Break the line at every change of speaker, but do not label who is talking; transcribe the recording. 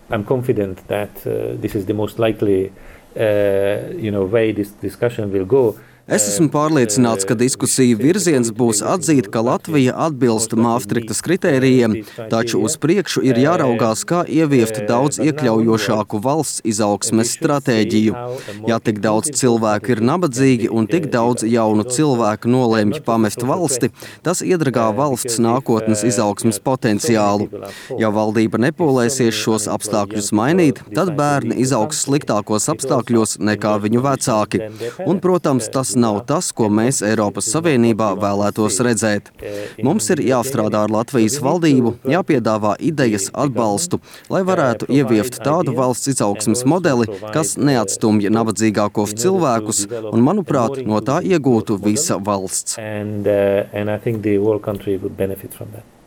I'm confident that this is the most likely way this discussion will go.
Es esmu pārliecināts, ka diskusiju virziens būs atzīt, ka Latvija atbilst Maastrichtas kritērijiem, taču uz priekšu ir jāraugās, kā ieviest daudz iekļaujošāku valsts izaugsmes stratēģiju. Ja tik daudz cilvēku ir nabadzīgi un tik daudz jaunu cilvēku nolēmj pamest valsti, tas iedragā valsts nākotnes izaugsmes potenciālu. Ja valdība nepolēsies šos apstākļus mainīt, tad bērni izaugs sliktākos apstākļos nekā viņu vecāki. Un, protams, tas nav tas, ko mēs Eiropas Savienībā vēlētos redzēt. Mums ir jāstrādā ar Latvijas valdību, jāpiedāvā idejas, atbalstu, lai varētu ieviest tādu valsts izaugsmes modeli, kas neatstumj nabadzīgākos cilvēkus un, manuprāt, no tā iegūtu visa valsts.
And I think the whole country would benefit from that.